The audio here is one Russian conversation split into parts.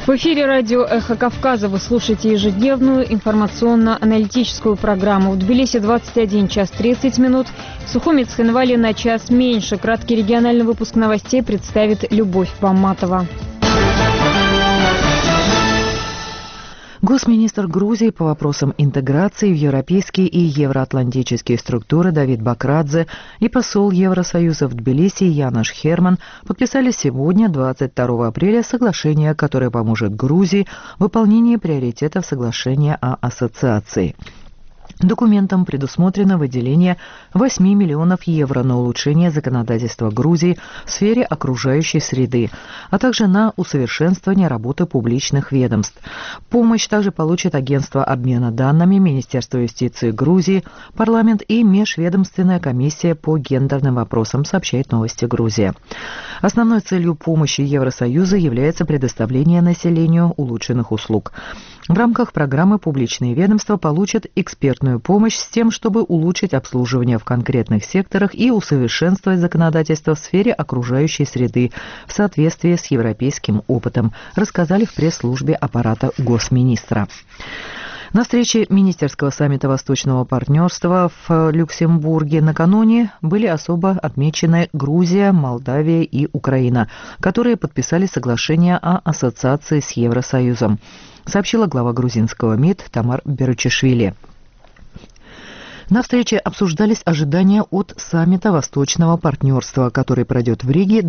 В эфире радио «Эхо Кавказа» вы слушаете ежедневную информационно-аналитическую программу. В Тбилиси 21 час 30 минут, в Сухуми Цхинвале на час меньше. Краткий региональный выпуск новостей представит Любовь Баматова. Госминистр Грузии по вопросам интеграции в европейские и евроатлантические структуры Давид Бакрадзе и посол Евросоюза в Тбилиси Янош Херман подписали сегодня, 22 апреля, соглашение, которое поможет Грузии в выполнении приоритетов соглашения о ассоциации. Документом предусмотрено выделение 8 миллионов евро на улучшение законодательства Грузии в сфере окружающей среды, а также на усовершенствование работы публичных ведомств. Помощь также получит Агентство обмена данными, Министерство юстиции Грузии, парламент и Межведомственная комиссия по гендерным вопросам, сообщает Новости Грузия. Основной целью помощи Евросоюза является предоставление населению улучшенных услуг. В рамках программы публичные ведомства получат экспертную помощь с тем, чтобы улучшить обслуживание в конкретных секторах и усовершенствовать законодательство в сфере окружающей среды в соответствии с европейским опытом, рассказали в пресс-службе аппарата Госминистра. На встрече министерского саммита Восточного партнерства в Люксембурге накануне были особо отмечены Грузия, Молдавия и Украина, которые подписали соглашение о ассоциации с Евросоюзом, сообщила глава грузинского МИД Тамар Берычишвили. На встрече обсуждались ожидания от саммита Восточного партнерства, который пройдет в Риге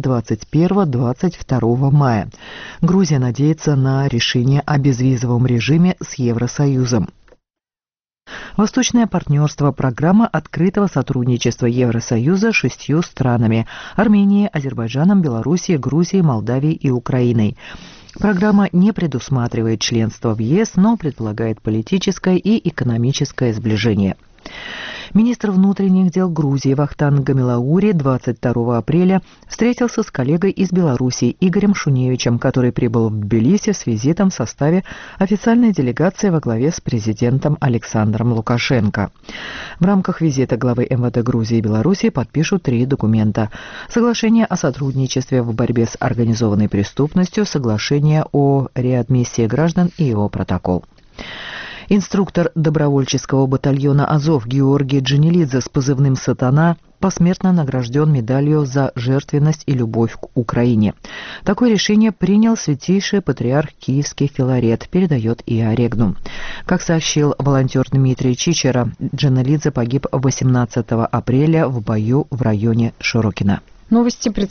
21-22 мая. Грузия надеется на решение о безвизовом режиме с Евросоюзом. Восточное партнерство – программа открытого сотрудничества Евросоюза с 6 странами – Арменией, Азербайджаном, Белоруссией, Грузией, Молдавией и Украиной. Программа не предусматривает членство в ЕС, но предполагает политическое и экономическое сближение. Министр внутренних дел Грузии Вахтанг Гамилаури 22 апреля встретился с коллегой из Беларуси Игорем Шуневичем, который прибыл в Тбилиси с визитом в составе официальной делегации во главе с президентом Александром Лукашенко. В рамках визита главы МВД Грузии и Беларуси подпишут 3 документа: соглашение о сотрудничестве в борьбе с организованной преступностью, соглашение о реадмиссии граждан и его протокол. Инструктор добровольческого батальона «Азов» Георгий Джанилидзе с позывным «Сатана» посмертно награжден медалью за жертвенность и любовь к Украине. Такое решение принял святейший патриарх Киевский Филарет, передает ИА Регнум. Как сообщил волонтер Дмитрий Чичера, Джанилидзе погиб 18 апреля в бою в районе Широкино. Новости